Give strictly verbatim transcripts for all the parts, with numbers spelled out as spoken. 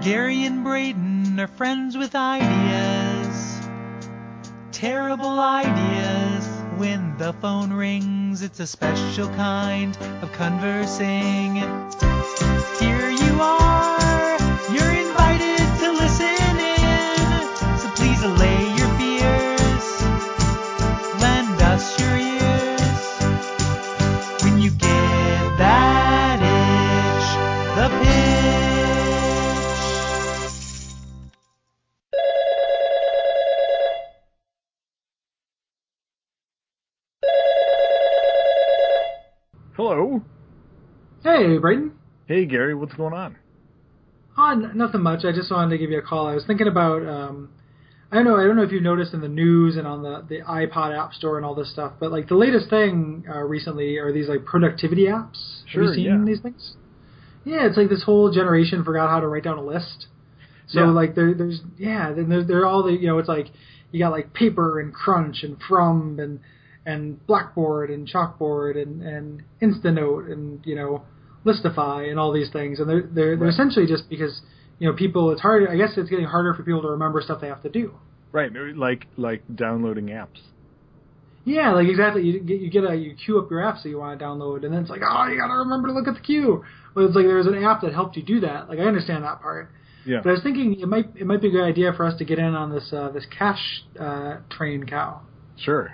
Gary and Braden are friends with ideas. Terrible ideas. When the phone rings, it's a special kind of conversing. Here you are, you're invited to listen in. So please allay your fears, lend us your ears. When you get that itch, the pitch. Hello. Hey, Brayden. Hey, Gary. What's going on? Oh, n- nothing much. I just wanted to give you a call. I was thinking about, um, I don't know, I don't know if you've noticed in the news and on the, the iPod App Store and all this stuff, but like the latest thing uh, recently are these like productivity apps. Sure, Have you seen yeah. these things? Yeah, it's like this whole generation forgot how to write down a list. So Yeah. like there, there's yeah, then there, there are all the you know it's like you got like Paper and Crunch and From and and Blackboard and Chalkboard and and Instanote and you know Listify and all these things, and they're they're, they're Right. essentially just because you know people it's hard. I guess it's getting harder for people to remember stuff they have to do. Right, like like downloading apps. Yeah, like exactly. You get you get a you queue up your apps that you want to download, and then it's like, oh, you gotta remember to look at the queue. Well, it's like there's an app that helped you do that. Like I understand that part. Yeah. But I was thinking it might it might be a good idea for us to get in on this uh, this cash uh, train cow. Sure.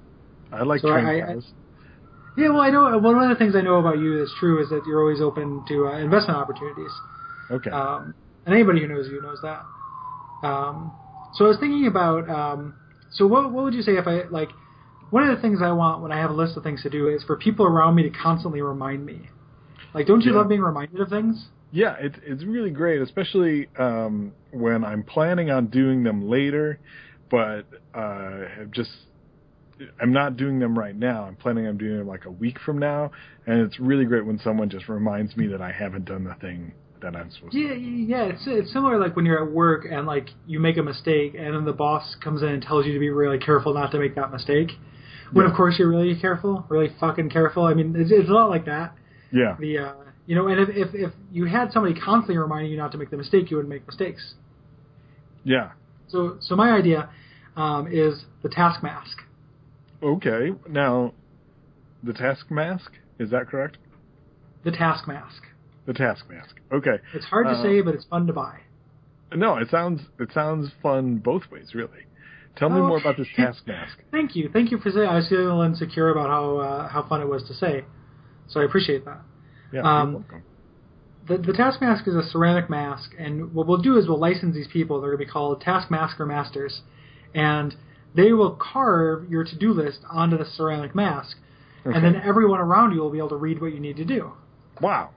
I like So train I- I- cows. Yeah, well, I know one of the things I know about you that's true is that you're always open to uh, investment opportunities. Okay. Um, and anybody who knows you knows that. Um, so I was thinking about, um, so what what would you say if I, like, one of the things I want when I have a list of things to do is for people around me to constantly remind me. Like, don't you Yeah. love being reminded of things? Yeah, it's it's really great, especially um, when I'm planning on doing them later, but uh, have just I'm not doing them right now. I'm planning on doing them like a week from now, and it's really great when someone just reminds me that I haven't done the thing that I'm supposed Yeah, to do. yeah. It's it's similar like when you're at work and like you make a mistake and then the boss comes in and tells you to be really careful not to make that mistake. When Yeah. of course you're really careful, really fucking careful. I mean, it's, it's a lot like that. Yeah. The uh, you know, and if, if if you had somebody constantly reminding you not to make the mistake, you wouldn't make mistakes. Yeah. So so my idea um, is the task mask. Okay. Now, the task mask, is that correct? The task mask. The task mask. Okay. It's hard to Uh, say, but it's fun to buy. No, it sounds it sounds fun both ways, really. Tell me Oh. more about this task mask. Thank you, thank you for saying. I was feeling a little insecure about how uh, how fun it was to say, so I appreciate that. Yeah, Um, you're welcome. The, the task mask is a ceramic mask, and what we'll do is we'll license these people. They're going to be called task masker masters, and they will carve your to-do list onto the ceramic mask, Okay. and then everyone around you will be able to read what you need to do. Wow.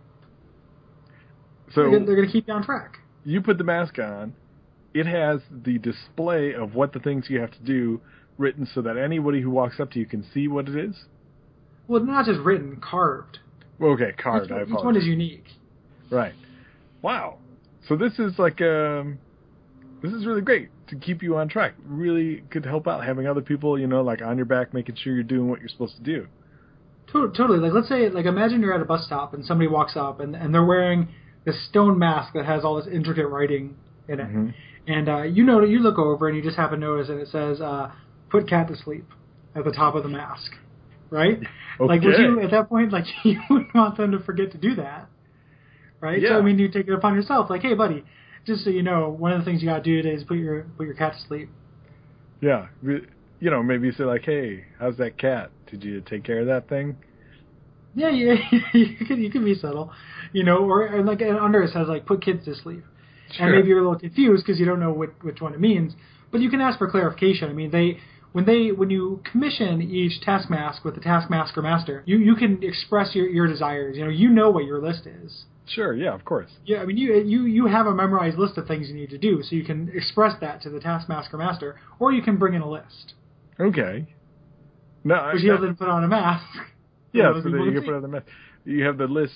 They're, So gonna- they're going to keep you on track. you put the mask on. It has the display of what the things you have to do written so that anybody who walks up to you can see what it is. Well, not just written, carved. Okay, carved. Each, I one- each one apologize. is unique. Right. Wow. So this is like um, this is really great to keep you on track. Really could help out having other people, you know, like on your back, making sure you're doing what you're supposed to do. To- Totally. Like, let's say, like, imagine you're at a bus stop and somebody walks up and, and they're wearing this stone mask that has all this intricate writing in it. Mhm. And uh, you know, you look over and you just happen to notice and it says, uh, "Put cat to sleep" at the top of the mask, right? Like, would Okay. you at that point, like, you wouldn't want them to forget to do that, right? So Yeah. I mean, you take it upon yourself, like, hey, buddy, just so you know, one of the things you got to do today is put your put your cat to sleep. Yeah. Re- You know, maybe you say like, "Hey, how's that cat? Did you take care of that thing?" Yeah, yeah, you can you can be subtle, you know, or and like and under it says like put kids to sleep, Sure. and maybe you're a little confused because you don't know which which one it means, but you can ask for clarification. I mean, they when they when you commission each task mask with the taskmaster master, you you can express your your desires. You know, you know what your list is. Sure. Yeah. Of course. Yeah, I mean, you you you have a memorized list of things you need to do, so you can express that to the taskmaster master, or you can bring in a list, Okay. No. I- which he'll that- then put on a mask. Yeah, other so that people you can can see. put on the mess. You have the list.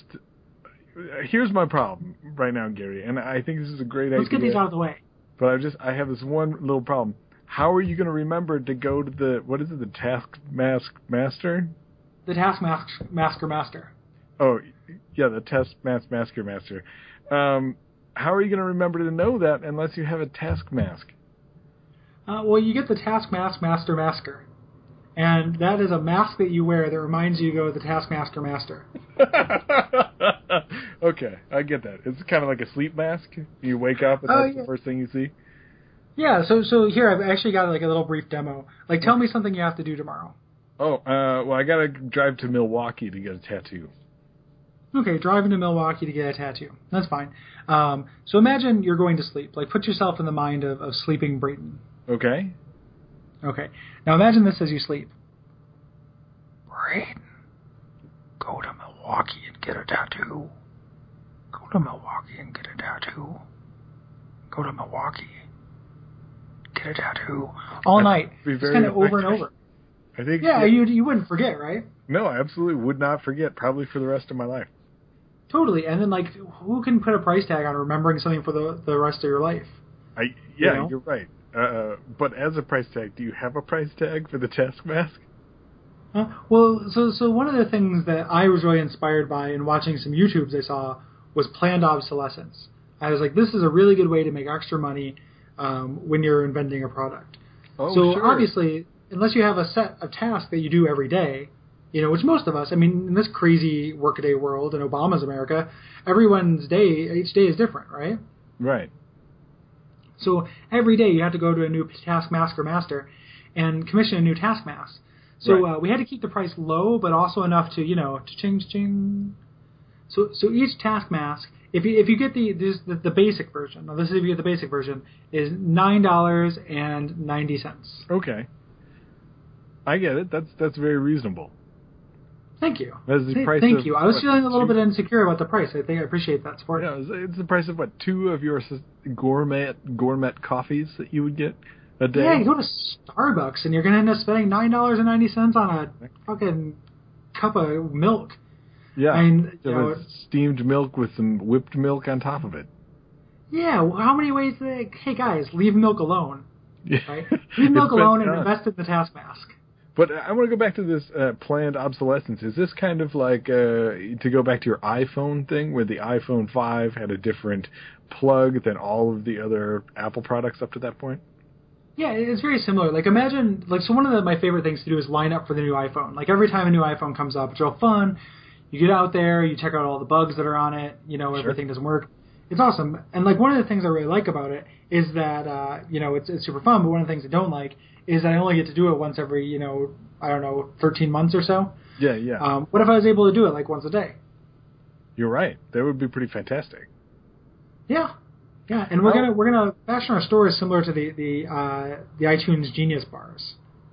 Here's my problem right now, Gary, and I think this is a great Let's idea. get these out of the way. But I just I have this one little problem. How are you going to remember to go to the what is it? The task mask master? The taskmaster master master. Oh, yeah, the test mask master master. Um, how are you going to remember to know that unless you have a task mask? Uh, well, you get the Task Mask Master Masker. And that is a mask that you wear that reminds you to go to the Taskmaster Master. Okay, I get that. It's kind of like a sleep mask. You wake up and Oh, that's yeah. the first thing you see. Yeah, so so here, I've actually got like a little brief demo. Like, tell me something you have to do tomorrow. Oh, uh, well, I got to drive to Milwaukee to get a tattoo. Okay, driving to Milwaukee to get a tattoo. That's fine. Um, so imagine you're going to sleep. Like, put yourself in the mind of, of sleeping Brayton. Okay. Okay. Now imagine this as you sleep. Brayton, go to Milwaukee and get a tattoo. Go to Milwaukee and get a tattoo. Go to Milwaukee. Get a tattoo. All night. Just kind of over and over. I think. Yeah, you you wouldn't forget, right? No, I absolutely would not forget. Probably for the rest of my life. Totally. And then, like, who can put a price tag on remembering something for the the rest of your life? I yeah, You know? You're right. Uh, but as a price tag, do you have a price tag for the task mask? Uh, well, so so one of the things that I was really inspired by in watching some YouTubes I saw was planned obsolescence. I was like, this is a really good way to make extra money um, when you're inventing a product. Oh, so sure. obviously, unless you have a set of tasks that you do every day, you know, which most of us, I mean, in this crazy workaday world in Obama's America, everyone's day, each day is different, right? Right. So every day you have to go to a new Taskmaster Master and commission a new task mask. So Right. uh, we had to keep the price low, but also enough to, you know, to change, change. So so each task mask, if you if you get the this, the, the basic version, now this is if you get the basic version, is nine dollars and ninety cents. Okay. I get it. That's that's very reasonable. Thank you. That's the Th- price Thank of, you. I was what, feeling a little two? bit insecure about the price. I think I appreciate that support. Yeah, it's, it's the price of what two of your s- gourmet gourmet coffees that you would get a day. Yeah, you go to Starbucks and you're gonna end up spending nine dollars and ninety cents on a fucking cup of milk. Yeah, I mean, so you know, it's steamed milk with some whipped milk on top of it. Yeah, well, how many ways? To, hey guys, leave milk alone. Yeah. Right? Leave milk It's been alone and done. invest in the task mask. But I want to go back to this uh, planned obsolescence. Is this kind of like, uh, to go back to your iPhone thing, where the iPhone five had a different plug than all of the other Apple products up to that point? Yeah, it's very similar. Like imagine, like so one of the, my favorite things to do is line up for the new iPhone. Like every time a new iPhone comes up, it's real fun. You get out there, you check out all the bugs that are on it. You know, Sure. everything doesn't work. It's awesome. And like one of the things I really like about it is that uh, you know it's it's super fun. But one of the things I don't like is that I only get to do it once every you know I don't know thirteen months or so. Yeah, yeah. Um, what if I was able to do it like once a day? You're right. That would be pretty fantastic. Yeah, yeah. And we're Oh. gonna we're gonna fashion our stores similar to the the uh, the iTunes Genius bars.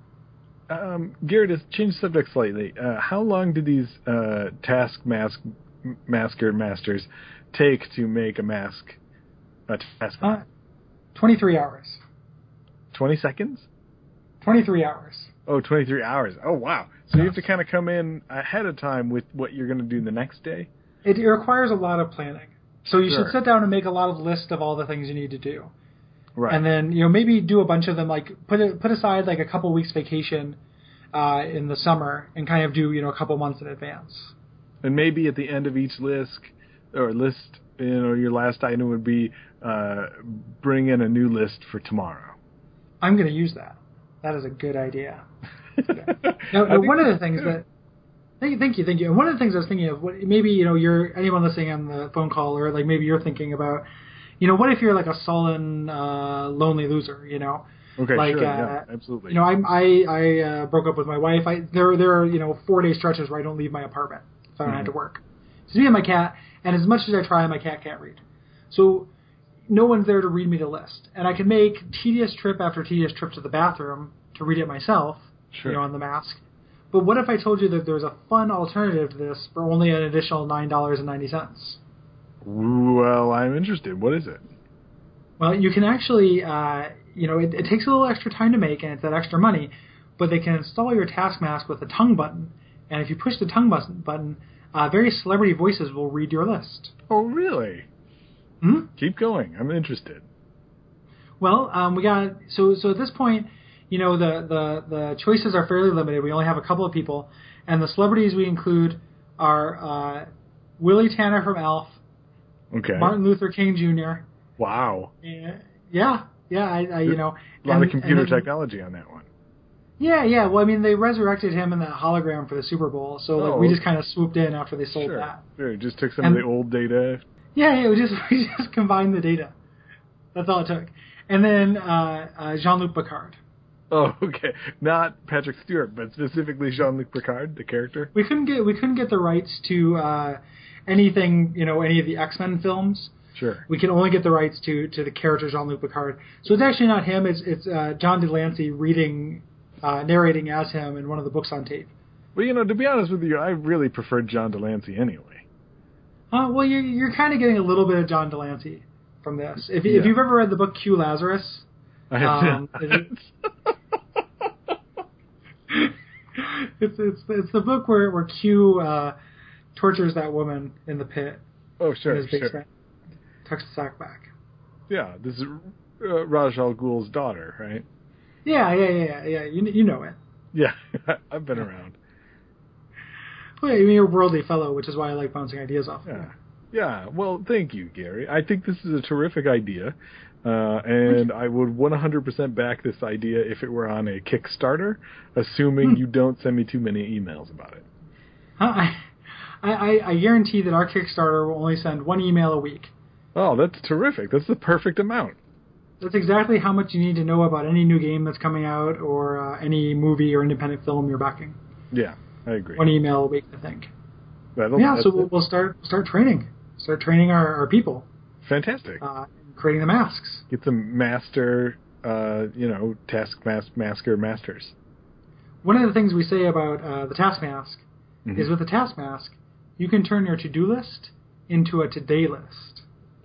Um, Garrett, to change the subject slightly, uh, how long did these uh, task mask masker masters take to make a mask? A task Uh, mask? twenty-three hours. twenty seconds? twenty-three hours. Oh, twenty-three hours. Oh, wow. So you have to kind of come in ahead of time with what you're going to do the next day? It, it requires a lot of planning. So you Sure. should sit down and make a lot of lists of all the things you need to do. Right. And then, you know, maybe do a bunch of them, like put it, put aside like a couple weeks vacation uh, in the summer and kind of do, you know, a couple months in advance. And maybe at the end of each list, or list, you know, your last item would be uh, bring in a new list for tomorrow. I'm going to use that. That is a good idea. Now, I now think one of the that's things good. that thank you, thank you, thank you. And one of the things I was thinking of, what, maybe you know, you're anyone listening on the phone call, or like maybe you're thinking about, you know, what if you're like a sullen, uh, lonely loser, you know? Okay, like, sure, uh, yeah, absolutely. You know, I'm, I I uh, broke up with my wife. I there there are you know four day stretches where I don't leave my apartment if I don't Mhm. have to work. It's me and my cat, and as much as I try, my cat can't read. So no one's there to read me the list, and I can make tedious trip after tedious trip to the bathroom to read it myself. Sure. You know, on the mask. But what if I told you that there's a fun alternative to this for only an additional nine dollars and ninety cents? Well, I'm interested. What is it? Well, you can actually, uh, you know, it, it takes a little extra time to make, and it's that extra money, but they can install your task mask with a tongue button, and if you push the tongue button, button uh, various celebrity voices will read your list. Oh, really? Hmm? Keep going. I'm interested. Well, um, we got so so at this point, you know, the, the, the choices are fairly limited. We only have a couple of people, and the celebrities we include are uh, Willie Tanner from Elf, Okay. Martin Luther King Junior Wow. Yeah, yeah, yeah. I, I you know, a lot and, of computer and then, technology on that one. Yeah, yeah. Well, I mean, they resurrected him in that hologram for the Super Bowl, so like Oh, we just kind of swooped in after they sold Sure. that. Sure. Just took some And- of the old data. Yeah, yeah. We just we just combined the data. That's all it took. And then uh, uh, Jean-Luc Picard. Oh, okay. Not Patrick Stewart, but specifically Jean-Luc Picard, the character. We couldn't get we couldn't get the rights to uh, anything, you know, any of the X-Men films. Sure. We can only get the rights to, to the character Jean-Luc Picard. So it's actually not him. It's it's uh, John Delancey reading, uh, narrating as him in one of the books on tape. Well, you know, to be honest with you, I really preferred John Delancey anyway. Uh, well, you're you're kind of getting a little bit of John Delancey from this. If Yeah. if you've ever read the book Q Lazarus, I have um, it- it's it's it's the book where where Q uh, tortures that woman in the pit Oh, in sure, his basement, sure. tucks the sack back. Yeah, this is uh, Raj Al Ghul's daughter, right? Yeah, yeah, yeah, yeah. yeah. You you know it. Yeah, I've been around. Well, I mean, you're a worldly fellow, which is why I like bouncing ideas off. Yeah, yeah. Well, thank you, Gary. I think this is a terrific idea, uh, and I would one hundred percent back this idea if it were on a Kickstarter, assuming Hmm. you don't send me too many emails about it. Huh? I, I I guarantee that our Kickstarter will only send one email a week. Oh, that's terrific. That's the perfect amount. That's exactly how much you need to know about any new game that's coming out or uh, any movie or independent film you're backing. Yeah, I agree. One email a week, I think. That'll, Yeah, that's so we'll, it. we'll start start training, start training our, our people, Fantastic. uh, creating the masks. Get some master, uh, you know, task mas- masker masters. One of the things we say about uh, the task mask Mhm. is with the task mask, you can turn your to-do list into a today list.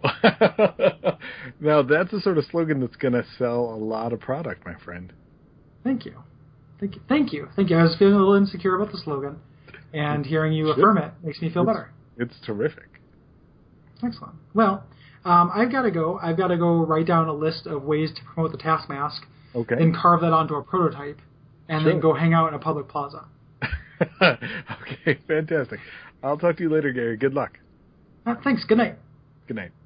Now, that's the sort of slogan that's going to sell a lot of product, my friend. Thank you. Thank you. Thank you. Thank you. I was feeling a little insecure about the slogan, and hearing you Sure. affirm it makes me feel It's- better. It's terrific. Excellent. Well, um, I've got to go. I've got to go write down a list of ways to promote the task mask, Okay. then carve that onto a prototype, and Sure. then go hang out in a public plaza. Okay, fantastic. I'll talk to you later, Gary. Good luck. Uh, thanks. Good night. Good night.